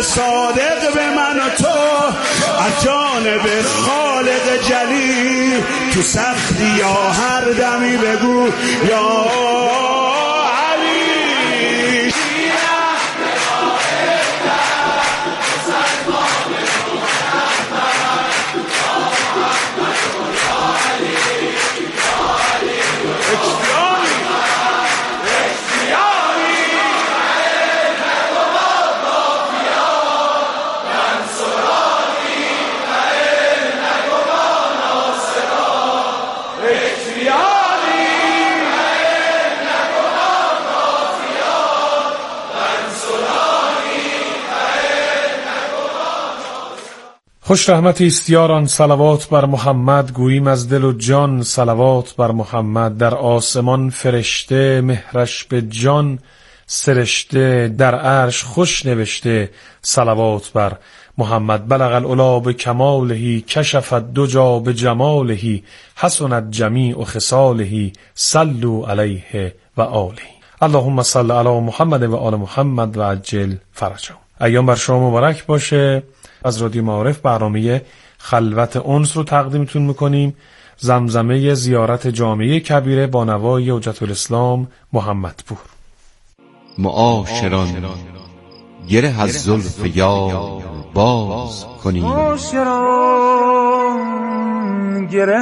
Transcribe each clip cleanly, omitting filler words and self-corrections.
صادق به من و تو از جانب خالق جلیل، تو سختی یا هر دمی بگو یا خوش رحمتی است یاران، صلوات بر محمد. گوییم از دل و جان صلوات بر محمد. در آسمان فرشته مهرش به جان سرشته، در عرش خوش نوشته صلوات بر محمد. بلغ العلا به کماله، کشفت دجا به جماله، حسنت جمیع خصاله، صلوا علیه و آله. اللهم صل علی محمد و آل محمد و عجل فرجهم. ایام بر شما مبارک باشه. از رادیو معارف برنامه خلوت انس رو تقدیمتون میکنیم. زمزمه زیارت جامعه کبیره با نوای حجت الاسلام محمدپور. معاشران گره از زلف یار باز کنیم، معاشران گره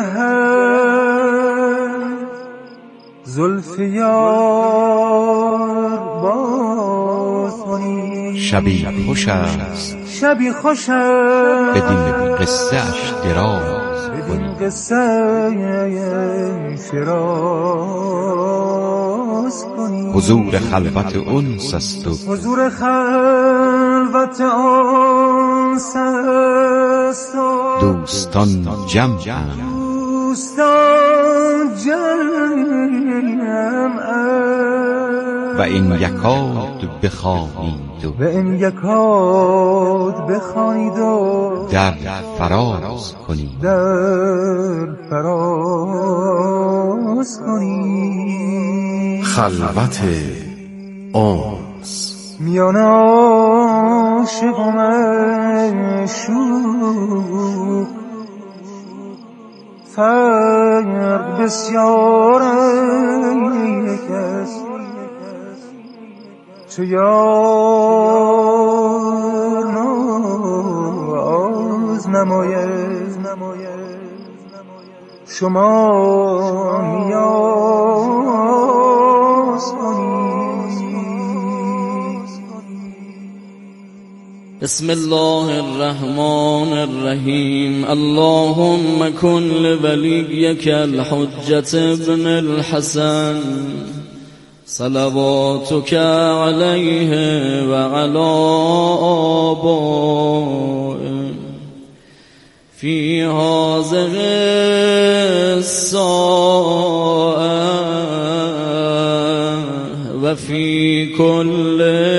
زلف یار باز کنیم. شبی خوش است شبی خوش است بدین قصه اش دراز کنیم، قصه دراز کنیم. حضور خلوت انس است و حضور خلوت انس است و دوستان جمعند، دوستان جمعند. و این یکاد بخوانید و این یکاد بخوانید و در فراز کنید، در فراز کنید. خلوت انس میان عاشق و معشوق فرق بسیار است. چو یار ناز نماید شما نیاز کنید. بسم الله الرحمن الرحیم. اللهم کن لولیک الحجة ابن الحسن صلواتك علیه و علی آبائه فی هذه الساعة و فی کل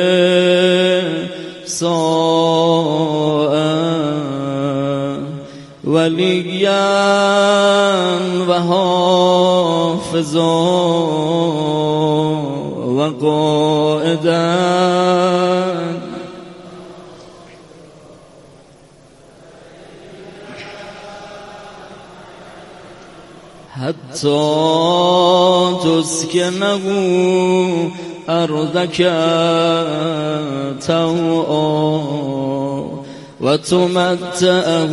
ساعة ولیا و حافظا و قائدا حتی تسکنه ارضک طوعا و تمتعه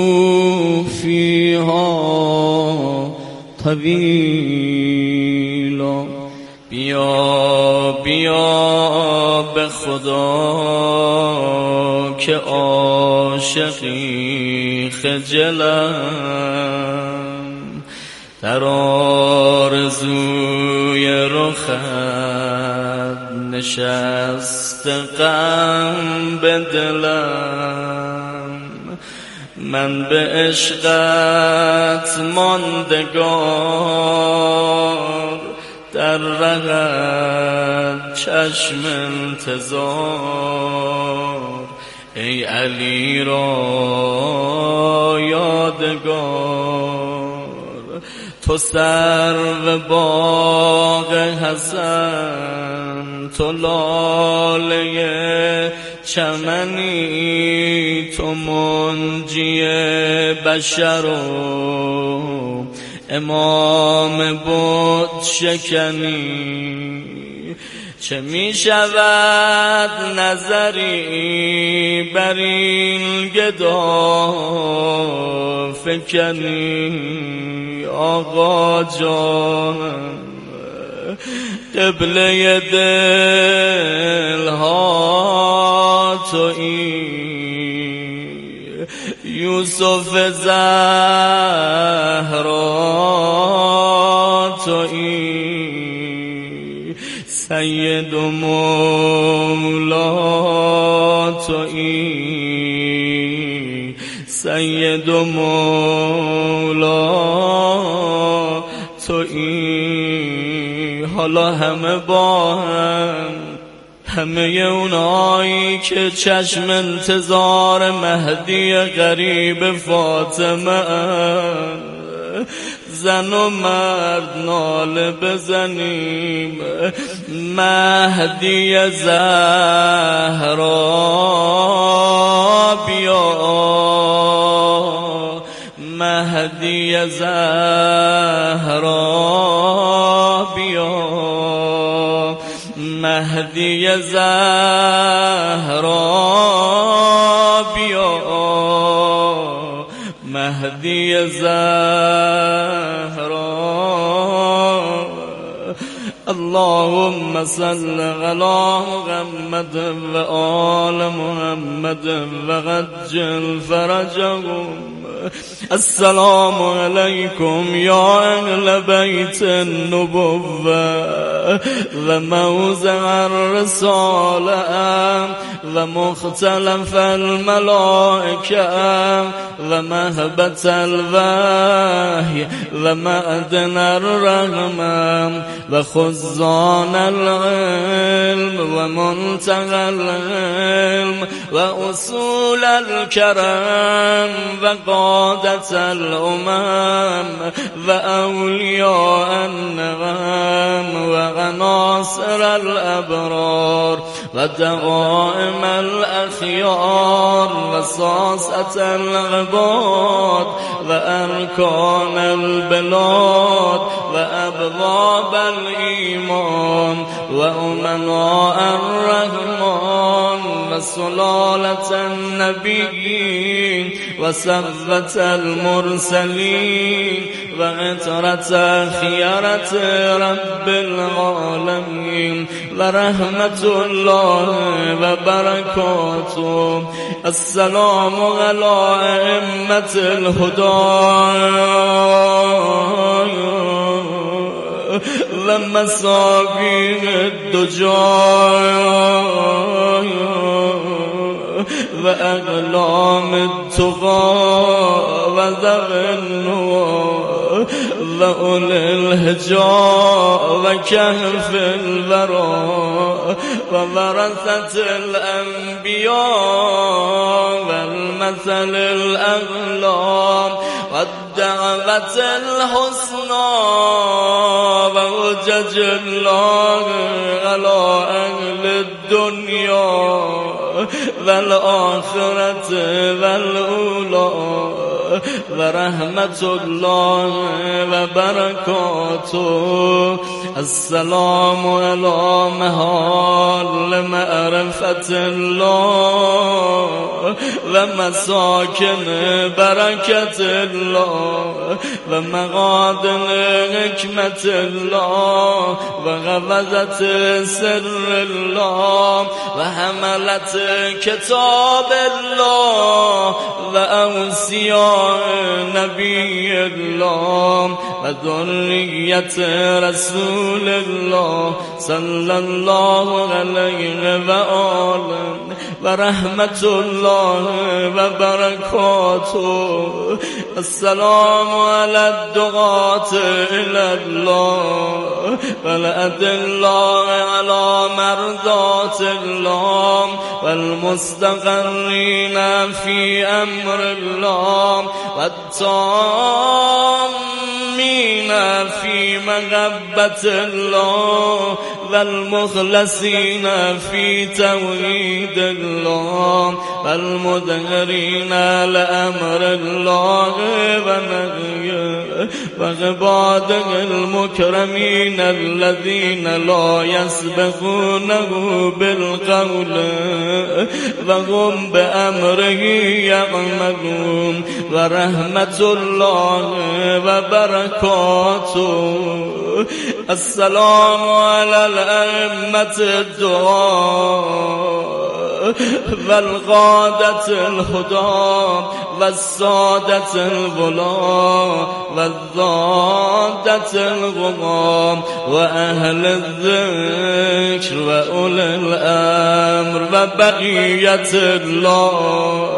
فیها طویلا. بیا بیا به خدا که عاشقی خجلم، در آرزوی رخت نشست غم به دلم. من به عشقت ماندگار، در رهت چشم انتظار. ای علی را یادگار، تو سرو باغ حسن، تو لاله چمنی، تو منجی بشر و امام بت شکنی. چه می شود نظری بر این گدا فکنی آقا جان، قبله دلها تویی، یوسف زهرا تویی، سید و مولا تویی، سید و مولا تویی. حالا همه با همه اونایی که چشم انتظار مهدی غریب فاطمه، زن و مرد ناله بزنیم، مهدی زهرا بیا، مهدی زهرا بیا، مهدی زهرا بیا، مهدی زهرا. اللهم صل على محمد و آل محمد و عجل فرجهم. السلام علیکم یا اهل بیت النبوة و موضع الرسالة و مختلف الملائکه و مهبت الوحی و معدن الرحمة و خزان العلم و منتهى العلم و اصول الكرم و قادة الأمم و اولیاء النعم و عناصر الابرار و دعائم الاخیار و ساسة العباد و ارکان البلاد و ابواب الایمان و امناء الرحمن و سلالة النبیین و صفوة المرسلین و عطرة خیرة رب العالمین و رحمت الله و برکاته. السلام علی ائمة الهدى و مصابیح الدجى و اقلام التقى و ذوی النوى و اولي الهجاء و کهف الورى و ورثة الانبیاء و المثل الاعلى و الدعوة الحسنى و حجج الله على اهل الدنيا والآخرة والأولى و رحمت الله و برکاته. السلام علی محال معرفت الله و مساکن برکت الله و مغادن حکمت الله و غوضت سر الله و حملت کتاب الله و اوصیاء نبی الله و ذریت رسول الله صلی الله علیه و آله و رحمت الله و برکاته. السلام علی الدعاة الی الله و الادلاء علی مرضات الله و المستقرین فی امر الله و التامین المعصومين في محبة الله والمخلصين في توحيد الله والمدهرين لأمر الله ونهيه وعباده المكرمين الذين لا يسبقونه بالقول وهم بأمره يعملون ورحمة الله وبركاته. السلام على الأئمة الدعاء والغادة الهدى والسادة الغلاة والضادة الغمام وأهل الذكر وأولي الأمر وبقية الله.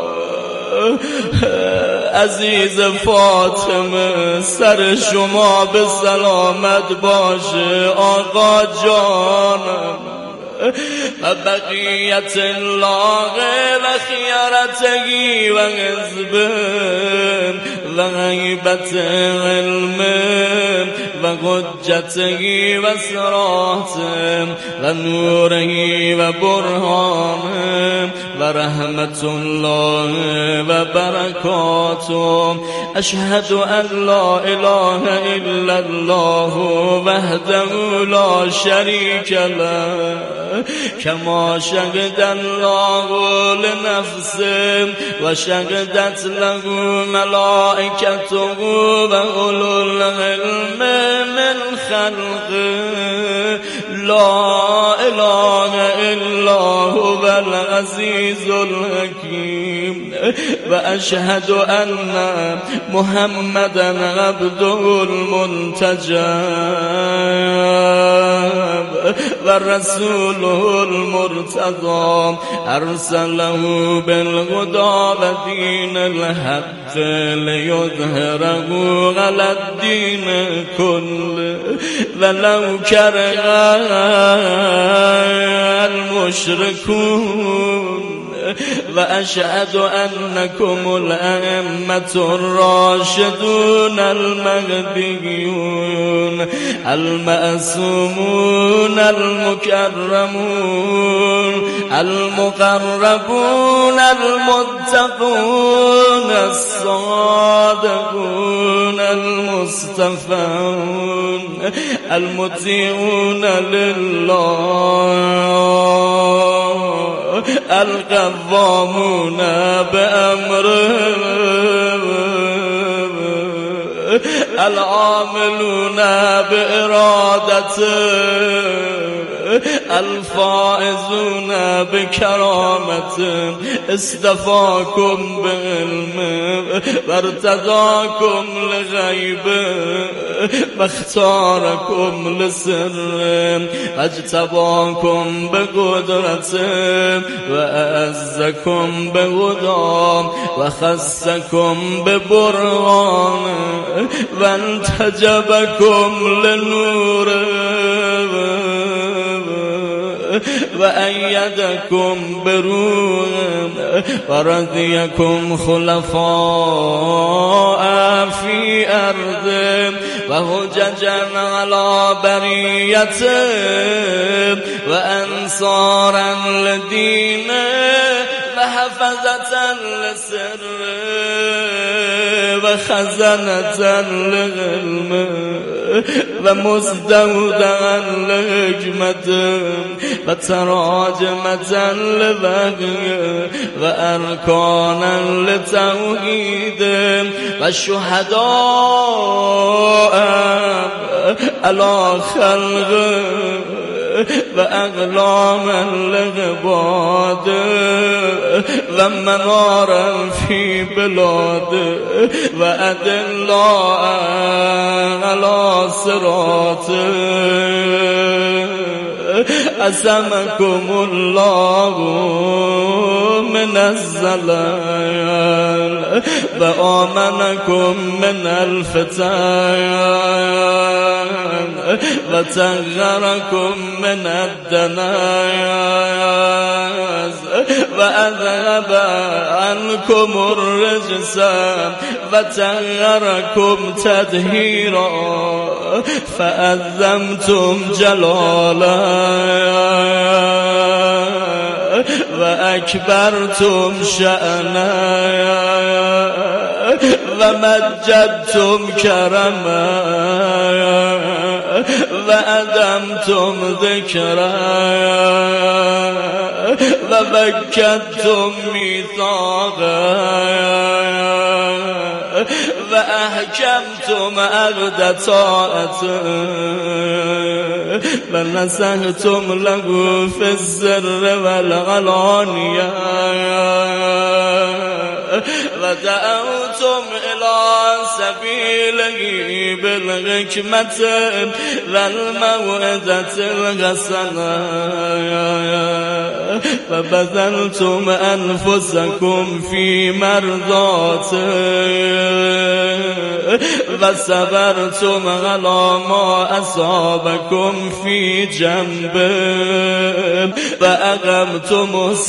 عزیز فاطمه سر شما به سلامت باشه آقا جانم و بقیت الله و خیارتگی و حزب و غیبت علم و حجتگی و صراط و نوره و برهان و رحمت الله و برکاته. اشهد ان لا اله الا الله وحده لا شریک له كما شهد الله لنفسه وشهدت له ملائكته وأولو العلم من خلقه لا إله إلا هو العزيز الحكيم. وأشهد أن محمدا عبده المنتجب ورسوله المرتضى أرسله بالهدى ودين الحق ليظهره على الدين كله ولو كره المشركون. وأشهد أنكم الأئمة الراشدون المهديون المأسومون المكرمون المقربون المتقون الصادقون المصطفون المطيعون لله القوامون بأمره العاملون بإرادته الفائزون بكرامته. اصطفاكم بعلمه وارتضاكم لغيبه واختاركم لسره واجتباكم بقدرته وأعزكم بهداه وخصكم ببرهانه وانتجبكم لنوره وأيدكم بروحه ورضيكم خلفاء في أرضه وهججا على بريته وأنصارا لدينه وحفظة لسره وخزنة لعلمه ومزدودا لحكمته وتراجمة لبغيه وأركانا لتوحيده والشهداء على خلقه وأغلاما لعباده ومنارا في بلاده وأدلاء على صراطه عصمكم الله من الزلل وآمنكم من الفتن وطهركم من الدنس وأذهب عنكم الرجس وطهركم تطهيرا فأذمتم جلالا وأكبرتم شأنا ومجدتم كرما وأدمتم ذكرا وبكتم ميثاقا وأحكمتم عقد طاعة ونصحتم له في السر والعلانية ودعوتم إلى سبيله بالحكمة والموعظة الحسنة فبذلتم أنفسكم في مرضاته وصبرتم على ما أصابكم في جنبه وأقمتم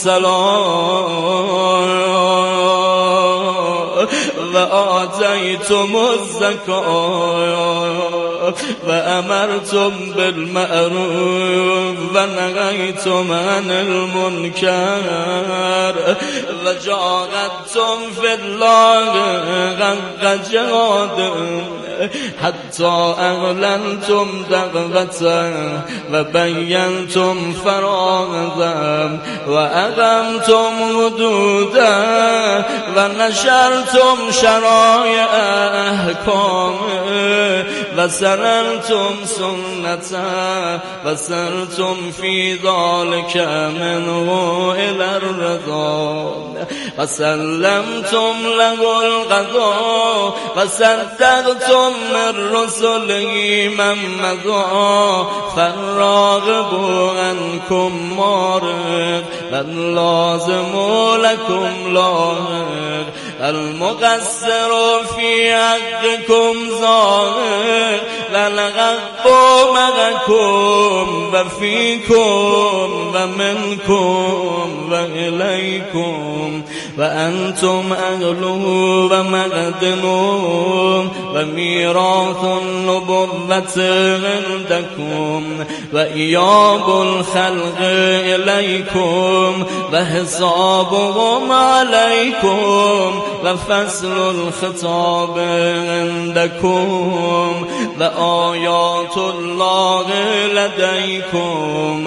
الصلاة وآتيتم الزكاة وأمرتم بالمعروف ونهيتم عن المنكر وجاهدتم في الله حق جهاده حتى أعلنتم دعوته وبينتم فراغه وأقمتم حدوده ونشرتم شرائع أحكامه وسننتم سنته وسرتم في ذلك منه إلى الرضا وسلمتم له القضاء وصدقتم من رسله من مضى فالراغب عنكم مارغ واللازم لكم لاغر المقصر في حقكم ظاهر والحق معكم وفيكم ومنكم وإليكم وأنتم أهله ومقدمون وميراث النبوة عندكم وإياب الخلق إليكم وحسابهم عليكم وفصل الخطاب عندكم وآيات الله لديكم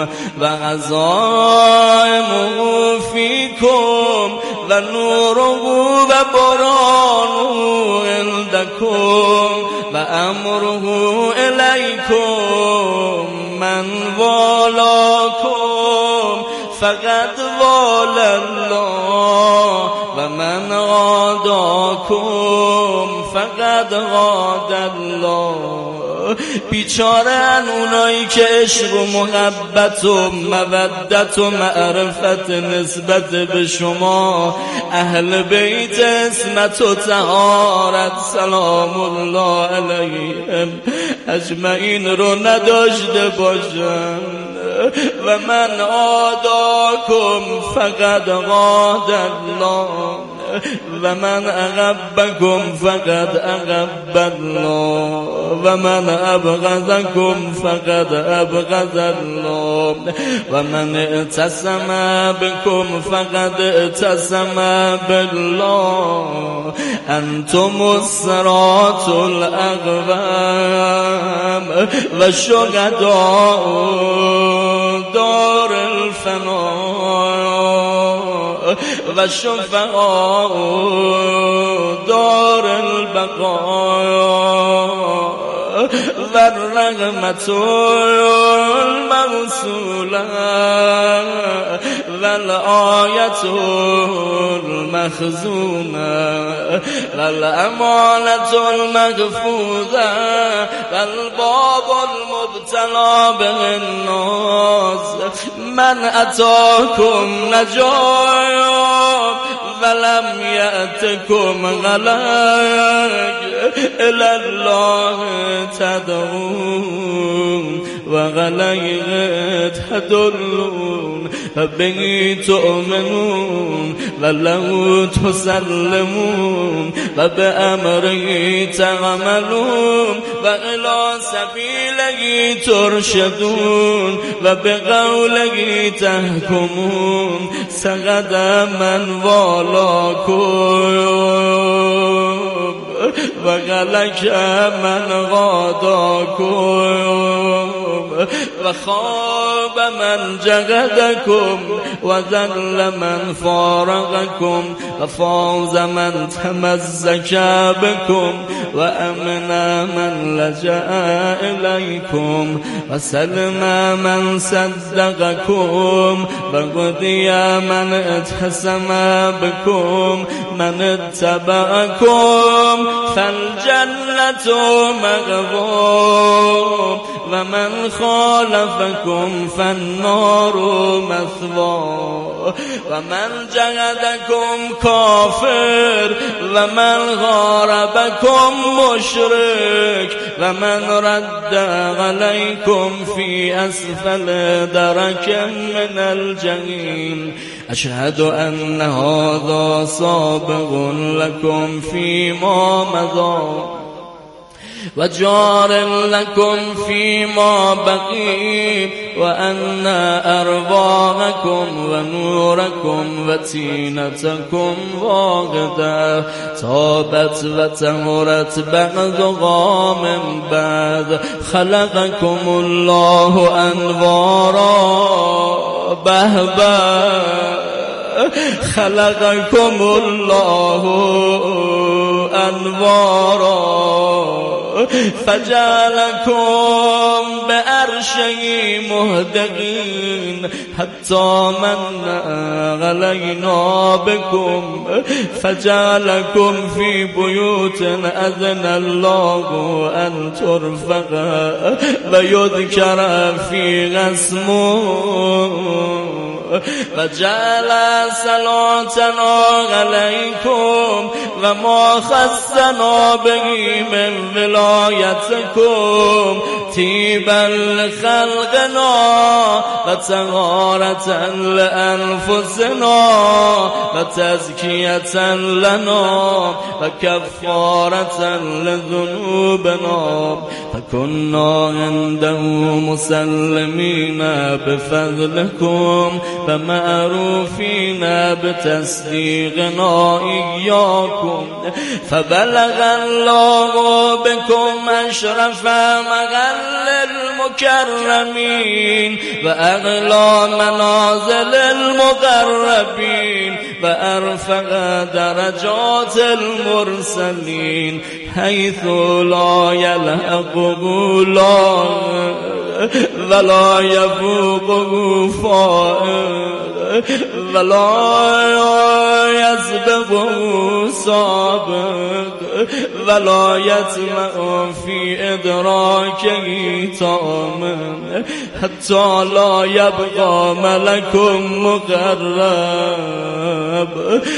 وعزائمه فيكم ونوره وبرانه عندكم وأمره إليكم من والاكم فقد والى الله ومن غاداكم فقد غاد الله. بیچارن اونایی که عشق و محبت و مودت و معرفت نسبت به شما اهل بیت عصمت و طهارت سلام الله علیهم اجمعین رو نداشته باشند. و من عاداکم فقد غاد الله و من اغبکم فقد اغب الله و من ابغضکم فقد ابغض الله و من اعتصم بكم فقد اعتصم بالله. انتم الصراط الاقوام و شهداء دار الفناء و شفعاء دار البقاء و الرحمة الموصولة و الآیة المخزونة و الامانة المحفوظة و الباب المبتلى به الناس من اتاكم نجا ولم يأتكم غلق إلى الله تدعون وغلق تدلون وبه تؤمنون وله تسلمون وبأمره تعملون وإلى سبيله ترشدون وبقوله تحكمون سقط من والاكم وغلق من غاداكم وخاب من جهدكم وذل من فارقكم وفاز من تمزك بكم وأمن من لجأ إليكم وسلم من صدقكم وغدي من اتحسم بكم من اتبعكم فالجنة مغفور ومن خالفكم فالنار مثوى ومن جهدكم كافر ومن غاربكم مشرك ومن رد عليكم في أسفل درك من الجحيم أشهد أن هذا سابق لكم فيما مضى وجار لكم فيما بقي وأن أرواحكم ونوركم وتينتكم واحدة طابت وتمرت بعضها من بعد خلقكم الله أنوارا بهبا خلقكم الله أنوارا فجعلكم بأرشه مهدقين حتى من علينا بكم فجعلكم في بيوت أذن الله أن ترفع ويذكر فيها اسمه وجعل صلاتنا عليكم وما خصنا به من ولايتكم طيبا لخلقنا وطهارة لأنفسنا وتزكية لنا وكفارة لذنوبنا فكنا عنده مسلمين بفضلكم فمعروفين بتصديقنا إياكم فبلغ الله بكم أشرف مغل المكرمين وأغلى منازل المقربين وأرفع درجات المرسلين حيث لا يلحقه ولا يفوقه فائق ولا يسبقه سابق ولا يطمع في إدراكه طامن حتى لا يبقى ملك مقرب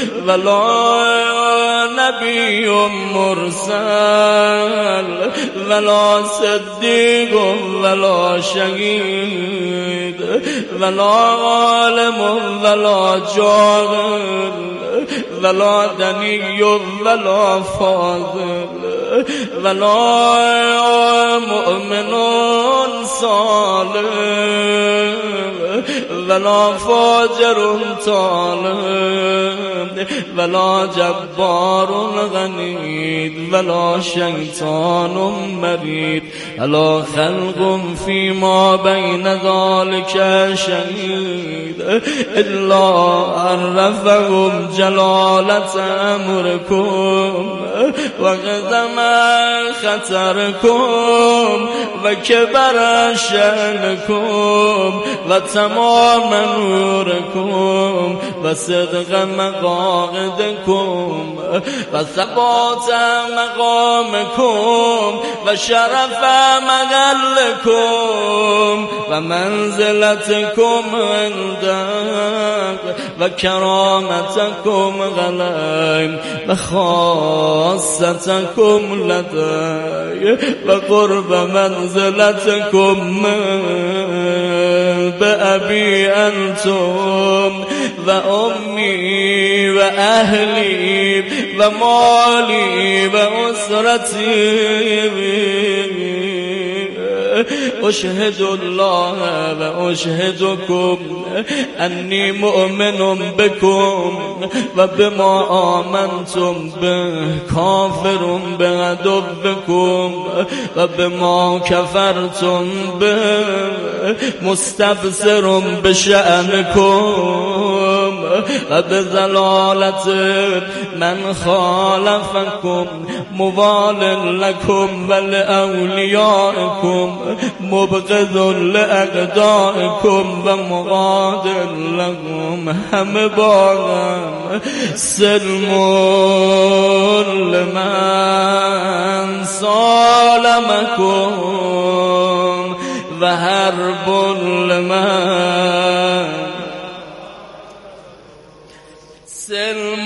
ولا نبي مرسل ولا صديق ولا شهيد ولا عالم ولا جاهل ولا دني ولا فاضل ولا مؤمن صالح ولا فاجر طالب ولا جبار غنید ولا شیطان مرید الا خلق فيما بين ذلك شهید الا عرفهم جلالة امركم وقدم خطركم وكبر شأنكم وتمام نوركم وصدق مقاعدكم وثبات مقامكم وشرف مغلكم ومنزلتكم عندك وكرامتكم غلي وخاصتكم لدي وقرب منزلتكم بأبي أنتم وأمي وأهلي ومالي وأسرتي أشهد الله وأشهدكم أني مؤمن بكم وبما آمنتم به كافر بعدوكم وبما كفرتم به مستبصر بشأنكم وبضلالة من خالفكم موال لكم ولأوليائكم مبغض لأعدائكم ومغاد لهم هم باغم سلم لمن صالمكم وحرب لمن سلم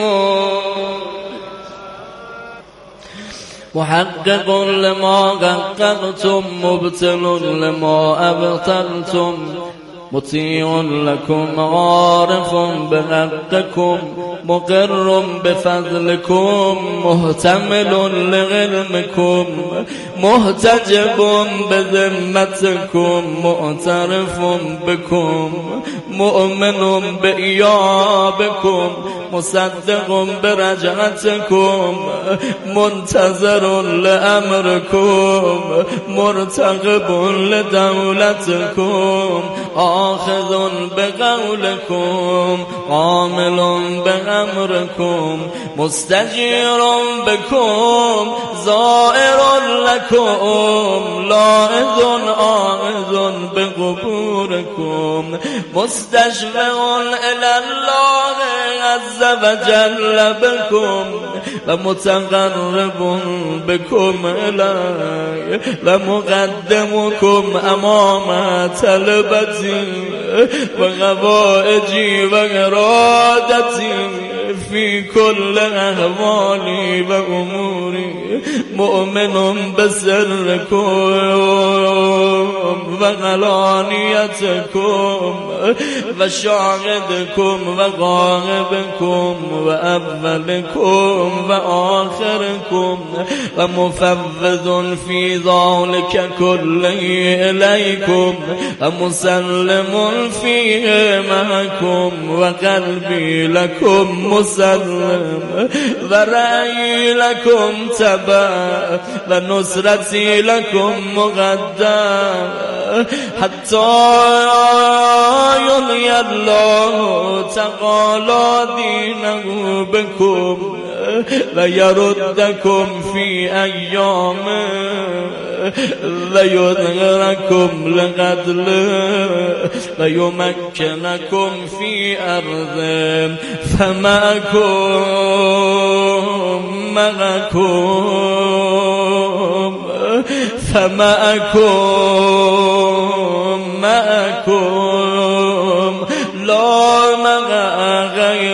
محقق لما حققتم مبطل لما أبطلتم مطيع لكم عارف بحقكم مقر بفضلكم محتمل لعلمكم محتجب بذمتكم معترف بكم مؤمن بإيابكم مصدق برجعتكم منتظر لأمركم مرتقب لدولتكم آخذ بقولكم عامل بأمركم مستجير بكم زائر لكم لاحظ آخذ بقبوركم مستشفع إلى الله عز وجل بكم ومتقرب بكم إليه ومقدمكم أمام طلبتي وغوائجي وإرادتي في كل أحوالي وأموري مؤمن بسركم وغلانيتكم وشاهدكم وغائبكم وأولكم وآخركم ومفوض في ذلك كله إليكم ومسلم فيه معكم وقلبي لكم مسلم ورأيي لكم تبع ونصرتي لكم مقدم حتى يلي الله تعالى دينه بكم ويردكم في أيام ويظهركم لقتل ويمكنكم في أرض فمعكم لا مع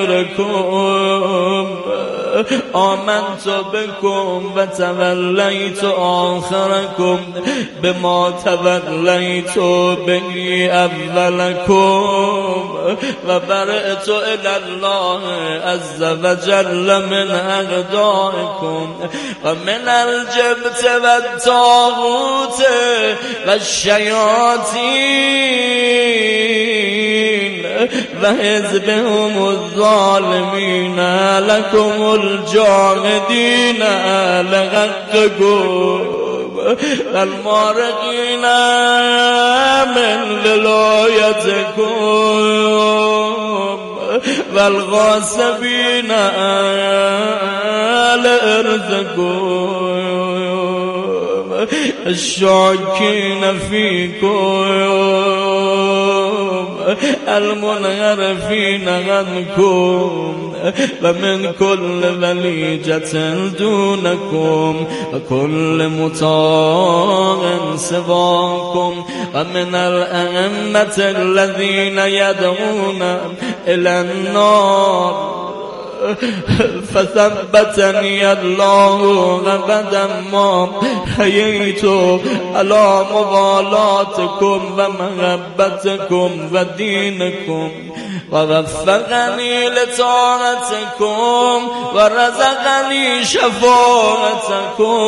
غيركم آمنت بكم وتوليت آخركم بما توليت به أولكم وبرئت إلى الله عز وجل من أعدائكم ومن الجبت والطاغوت والشياطين وحزبهم الظالمين لكم الجاهدين لحقكم المارقين من ولايتكم والغاصبين لأرضكم الشاكين فيكم المنغرفين عنكم ومن كل بليجة دونكم وكل مطاع سواكم ومن الأئمة الذين يدعون إلى النار فثبتني الله أبدا ما حييت على موالاتكم ومحبتكم ودينكم ووفقني لطاعتكم ورزقني شفاعتكم